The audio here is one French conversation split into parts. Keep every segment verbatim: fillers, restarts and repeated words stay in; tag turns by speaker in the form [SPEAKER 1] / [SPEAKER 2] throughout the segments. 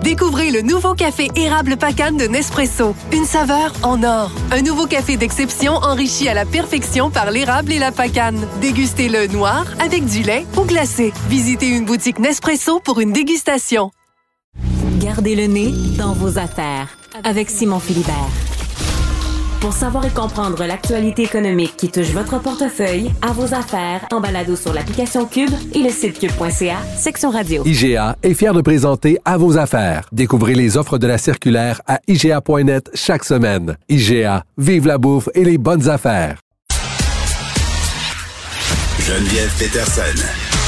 [SPEAKER 1] Découvrez le nouveau café érable Pacane de Nespresso. Une saveur en or. Un nouveau café d'exception enrichi à la perfection par l'érable et la pacane. Dégustez-le noir, avec du lait ou glacé. Visitez une boutique Nespresso pour une dégustation.
[SPEAKER 2] Gardez le nez dans vos affaires avec Simon Philibert. Pour savoir et comprendre l'actualité économique qui touche votre portefeuille, à vos affaires, en balado sur l'application Cube et le site cube point c a, section radio.
[SPEAKER 3] I G A est fier de présenter À vos affaires. Découvrez les offres de la circulaire à I G A point net chaque semaine. I G A, vive la bouffe et les bonnes affaires.
[SPEAKER 4] Geneviève Peterson.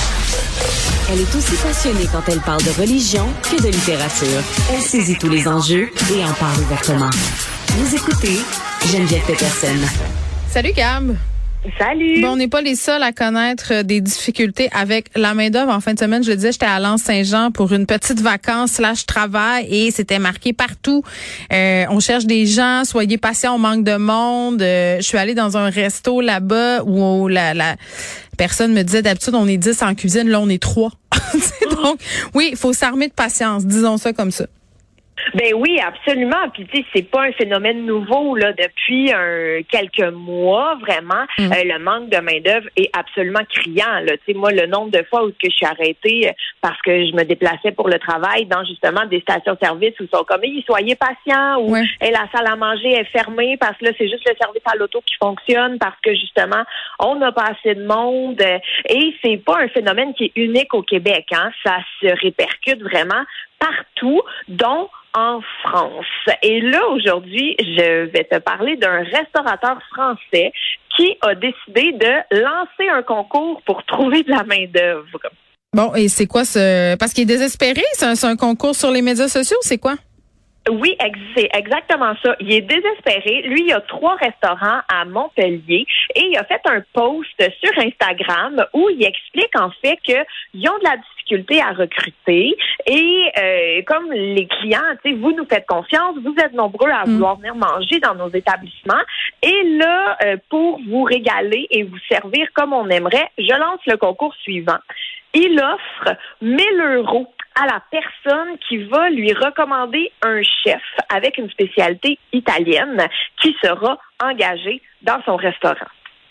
[SPEAKER 2] Elle est aussi passionnée quand elle parle de religion que de littérature. Elle saisit tous les enjeux et en parle ouvertement. Vous écoutez Geneviève Peterson.
[SPEAKER 5] Salut Gab.
[SPEAKER 6] Salut.
[SPEAKER 5] Bon, on n'est pas les seuls à connaître des difficultés avec la main-d'œuvre. En fin de semaine, je le disais, j'étais à Lens-Saint-Jean pour une petite vacance slash travail et c'était marqué partout. Euh, on cherche des gens, soyez patients, on manque de monde. Euh, je suis allée dans un resto là-bas où la, la personne me disait d'habitude on est dix en cuisine, là on est trois. Donc, oui, il faut s'armer de patience, disons ça comme ça.
[SPEAKER 6] Ben oui, absolument. Puis tu sais, c'est pas un phénomène nouveau là depuis un, quelques mois vraiment. Mm. Euh, le manque de main d'œuvre est absolument criant. Là, tu sais, moi, le nombre de fois où que je suis arrêtée parce que je me déplaçais pour le travail dans justement des stations-service où ils sont comme, hey, soyez patients, ou ouais. hey, la salle à manger est fermée parce que là c'est juste le service à l'auto qui fonctionne parce que justement on n'a pas assez de monde. Et c'est pas un phénomène qui est unique au Québec. Hein, ça se répercute vraiment partout, dont en France. Et là, aujourd'hui, je vais te parler d'un restaurateur français qui a décidé de lancer un concours pour trouver de la main-d'œuvre.
[SPEAKER 5] Bon, et c'est quoi ce... Parce qu'il est désespéré? C'est un, c'est un concours sur les médias sociaux? C'est quoi?
[SPEAKER 6] Oui, c'est exactement ça. Il est désespéré. Lui, il a trois restaurants à Montpellier et il a fait un post sur Instagram où il explique en fait qu'ils ont de la difficulté à recruter et euh, comme les clients, tu sais, vous nous faites confiance, vous êtes nombreux à vouloir venir manger dans nos établissements et là, euh, pour vous régaler et vous servir comme on aimerait, je lance le concours suivant. Il offre mille euros à la personne qui va lui recommander un chef avec une spécialité italienne qui sera engagé dans son restaurant.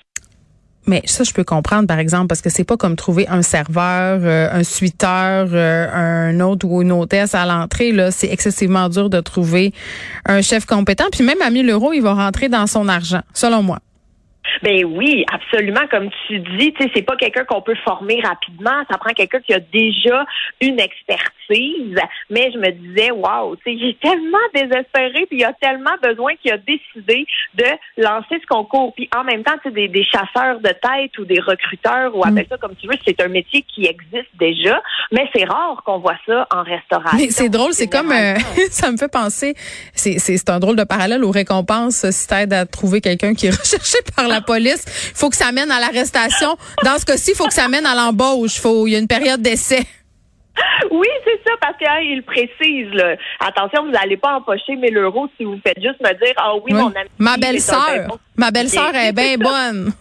[SPEAKER 5] Mais ça, je peux comprendre, par exemple, parce que c'est pas comme trouver un serveur, euh, un suiteur, euh, un hôte ou une hôtesse à l'entrée. Là, c'est excessivement dur de trouver un chef compétent. Puis même à mille euros, il va rentrer dans son argent, selon moi.
[SPEAKER 6] Ben oui, absolument. Comme tu dis, tu sais, c'est pas quelqu'un qu'on peut former rapidement. Ça prend quelqu'un qui a déjà une expertise. Mais je me disais, waouh, tu sais, il est tellement désespéré, puis il a tellement besoin qu'il a décidé de lancer ce concours. Puis en même temps, tu sais, des, des chasseurs de tête ou des recruteurs, ou appelle ça comme tu veux, c'est un métier qui existe déjà. Mais c'est rare qu'on voit ça en restauration.
[SPEAKER 5] Mais c'est drôle, c'est, c'est comme, euh, ça me fait penser, c'est, c'est, c'est un drôle de parallèle aux récompenses si t'aides à trouver quelqu'un qui est recherché par la police. Il faut que ça mène à l'arrestation. Dans ce cas-ci, il faut que ça mène à l'embauche. Faut, il y a une période d'essai.
[SPEAKER 6] Oui, c'est ça, parce qu'il précise, là. Attention, vous n'allez pas empocher mille euros si vous faites juste me dire, ah oui, oui, mon ami.
[SPEAKER 5] Ma belle-sœur, bon. ma belle-sœur est bien bonne.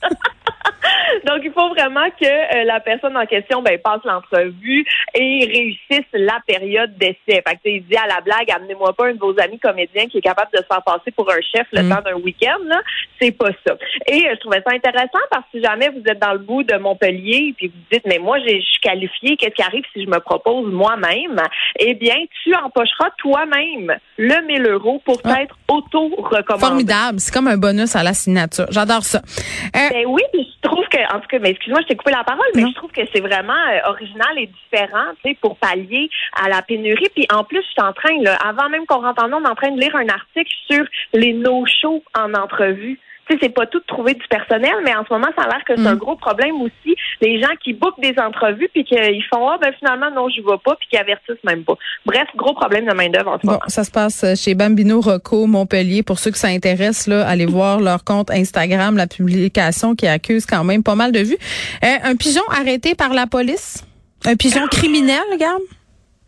[SPEAKER 6] Donc, il faut vraiment que euh, la personne en question ben, passe l'entrevue et réussisse la période d'essai. Fait que, il dit à la blague, amenez-moi pas un de vos amis comédiens qui est capable de se faire passer pour un chef le mm. temps d'un week-end. Là. C'est pas ça. Et euh, je trouvais ça intéressant parce que si jamais vous êtes dans le bout de Montpellier et vous dites, mais moi, je suis qualifiée, qu'est-ce qui arrive si je me propose moi-même? Eh bien, tu empocheras toi-même le mille euros pour ah. être auto-recommandé.
[SPEAKER 5] Formidable. C'est comme un bonus à la signature. J'adore ça.
[SPEAKER 6] Euh, ben oui, puis je trouve que, en tout cas, mais excuse-moi, je t'ai coupé la parole, mais non. je trouve que c'est vraiment euh, original et différent, tu sais, pour pallier à la pénurie. Puis en plus, je suis en train, là, avant même qu'on rentre en ondes, en train de lire un article sur les no-shows en entrevue. Tu sais, c'est pas tout de trouver du personnel, mais en ce moment, ça a l'air que c'est mmh. un gros problème aussi. Les gens qui bookent des entrevues puis qu'ils font, ah, ben finalement, non, je vais pas, puis qui avertissent même pas. Bref, gros problème de main-d'œuvre en ce moment.
[SPEAKER 5] Bon, ça se passe chez Bambino Rocco, Montpellier. Pour ceux que ça intéresse, là, allez voir leur compte Instagram, la publication qui accuse quand même pas mal de vues. Euh, un pigeon arrêté par la police? Un pigeon criminel, regarde?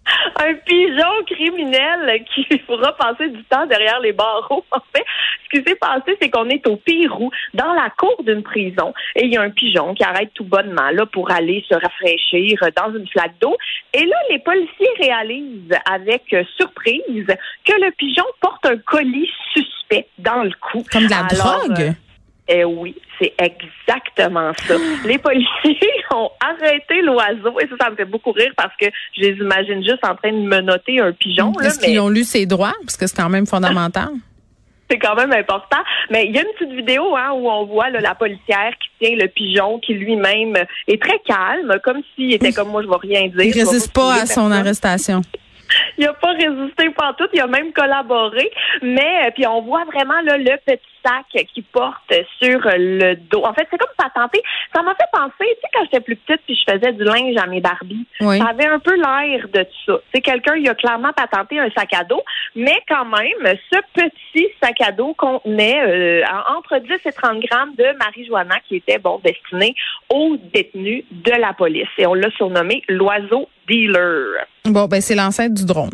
[SPEAKER 6] Un pigeon criminel qui pourra passer du temps derrière les barreaux. En fait, ce qui s'est passé, c'est qu'on est au Pérou, dans la cour d'une prison, et il y a un pigeon qui arrête tout bonnement là pour aller se rafraîchir dans une flaque d'eau. Et là, les policiers réalisent avec surprise que le pigeon porte un colis suspect dans le cou.
[SPEAKER 5] Comme de la
[SPEAKER 6] Alors,
[SPEAKER 5] drogue?
[SPEAKER 6] Euh, Eh oui, c'est exactement ça. Les policiers ont arrêté l'oiseau et ça, ça me fait beaucoup rire parce que je les imagine juste en train de menotter un pigeon.
[SPEAKER 5] Est-ce
[SPEAKER 6] là,
[SPEAKER 5] qu'ils
[SPEAKER 6] mais...
[SPEAKER 5] ont lu ses droits? Parce que c'est quand même fondamental.
[SPEAKER 6] C'est quand même important. Mais il y a une petite vidéo hein, où on voit là, la policière qui tient le pigeon qui lui-même est très calme, comme s'il était comme moi, je ne vais rien dire.
[SPEAKER 5] Il ne résiste pas à son arrestation.
[SPEAKER 6] Il n'a pas résisté pantoute, il a même collaboré, mais puis on voit vraiment là, le petit sac qu'il porte sur le dos. En fait, c'est comme patenté. Ça m'a fait penser, tu sais, quand j'étais plus petite puis je faisais du linge à mes Barbies,
[SPEAKER 5] oui.
[SPEAKER 6] Ça avait un peu l'air de ça. C'est quelqu'un, il a clairement patenté un sac à dos, mais quand même, ce petit sac à dos contenait euh, entre dix et trente grammes de marijuana qui était, bon, destiné aux détenus de la police. Et on l'a surnommé l'oiseau dealer.
[SPEAKER 5] Bon, ben c'est l'ancêtre du drone.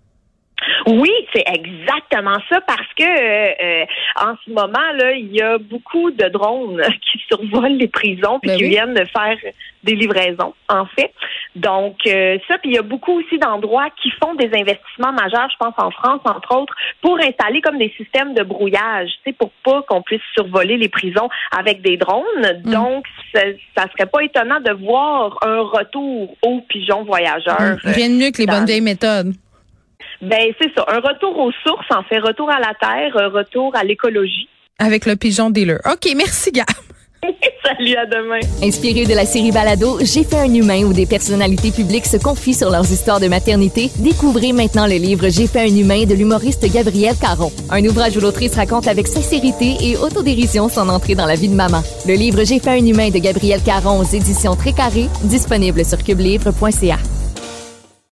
[SPEAKER 6] Oui, c'est exactement ça parce que euh, en ce moment là, il y a beaucoup de drones qui survolent les prisons puis
[SPEAKER 5] ben
[SPEAKER 6] qui
[SPEAKER 5] oui.
[SPEAKER 6] viennent de faire des livraisons en fait. Donc euh, ça, puis il y a beaucoup aussi d'endroits qui font des investissements majeurs, je pense en France entre autres, pour installer comme des systèmes de brouillage, tu sais, pour pas qu'on puisse survoler les prisons avec des drones. Mm. Donc ça, ça serait pas étonnant de voir un retour aux pigeons voyageurs.
[SPEAKER 5] Mm. Rien de mieux que les bonnes vieilles méthodes.
[SPEAKER 6] Ben c'est ça, un retour aux sources, en fait, retour à la terre, un retour à l'écologie.
[SPEAKER 5] Avec le pigeon dealer. OK, merci Gab.
[SPEAKER 6] Salut, à demain.
[SPEAKER 7] Inspiré de la série Balado, J'ai fait un humain où des personnalités publiques se confient sur leurs histoires de maternité, découvrez maintenant le livre J'ai fait un humain de l'humoriste Gabrielle Caron. Un ouvrage où l'autrice raconte avec sincérité et autodérision son entrée dans la vie de maman. Le livre J'ai fait un humain de Gabrielle Caron aux éditions Très Carré, disponible sur cube livre point c a.